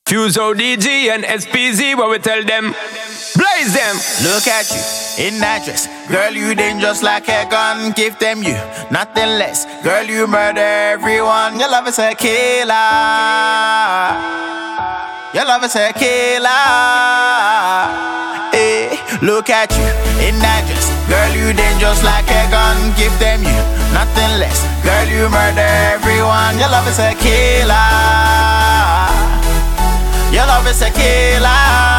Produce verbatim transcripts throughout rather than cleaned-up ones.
Fuso D G and S P Z, what we tell them? Blaze them! Look at you, in that dress. Girl, you dangerous like a gun. Give them you, nothing less. Girl, you murder everyone. Your love is a killer. Your love is a killer. Hey, look at you, in that dress. Girl, you dangerous like a gun. Give them you, nothing less. Girl, you murder everyone. Your love is a killer. Your love is a killer.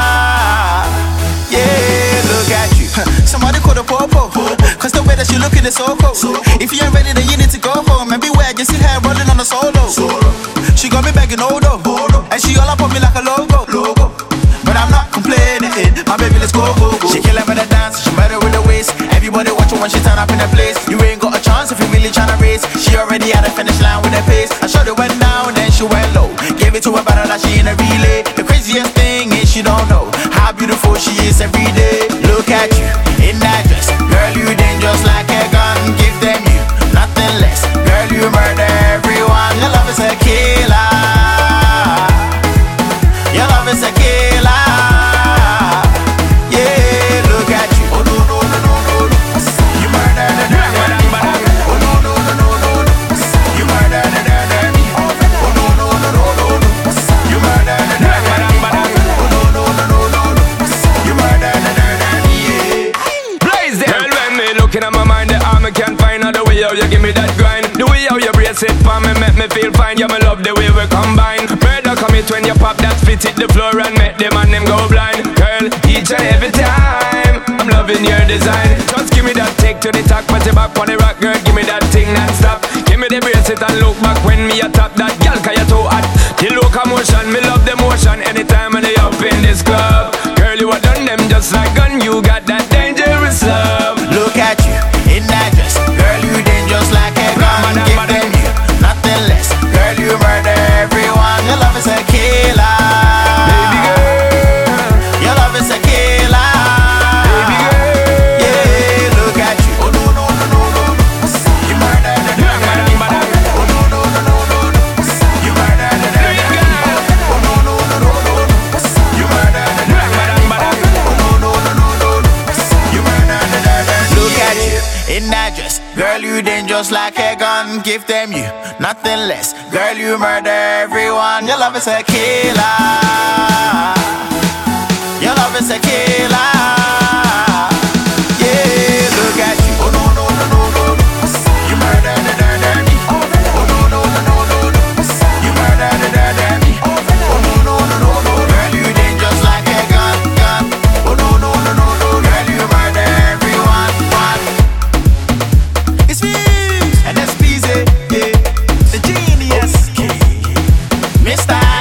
Yeah, look at you. Somebody call the popo, cause the way that she looking is so cold. If you ain't ready, then you need to go home. And beware, you see her rolling on the solo. She got me begging Odo, and she all up on me like a logo. But I'm not complaining, my baby, let's go, go, go. She kill her with a dance, she murder with the waist. Everybody watch her when she turn up in the place. You ain't got a chance if you really tryna race. She already at the finish line with her pace. I shot it went down, then she went low. Gave it to her better that she in a relay. The craziest thing is she don't know how beautiful she is every day. Look at you, in that dress. Girl, you dangerous like a gun. Give them you, nothing less. Girl, you murder everyone. Your love is a killer. Your love is a killer. Yeah, look at you. Oh no no no no no no. You murder the dirty. Oh no no no no no no. You murder the dirty. Oh no no no no no no. You murder the dirty. Oh no no no no no no. You murder the dirty. Yeah. Blaze them! Girl, when me looking at my mind, the arm I can't find out the way how you give me that grind. The way how you brace it for me make me feel fine. Yeah, me love the way we combine. Murder commit when you pop that split hit the floor and make them and them go blind. Girl, each and every time I'm loving your design. Just give me that take to the talk, put your back on the rock, girl. Give me that thing non-stop. Give me the bracelet and look back when me a top that girl, cause you too hot. The locomotion, me love the motion. Anytime when they up in this club, girl, you a done them just like gun. You got that dangerous love. Look at you, in that dress. Girl, you dangerous like a gun. Give them you, nothing less. Girl, you murder everyone. Your love is a killer. Baby girl, your love is a killer. Baby girl, yeah, look at you. Oh no no no no no. You murder the dirty. Oh no no no no no. You murder the dirty. Oh no no no no no. You murder the dirty. Oh no no no no no. You murder the dirty. Look at you, in that dress. Girl, you dangerous like a gun. Give them you, nothing less. Girl, you murder everyone. Your love is a killer. Your love is a killer. Yeah, look at you. Oh no no no no no. You murder the dirty. Oh no no no no no. You murder the dirty. Oh no no no no no. Girl, you dangerous like a gun, gun. Oh no no no no no. Girl, you murder everyone, one. It's me and S P Z, yeah, the genius, Mister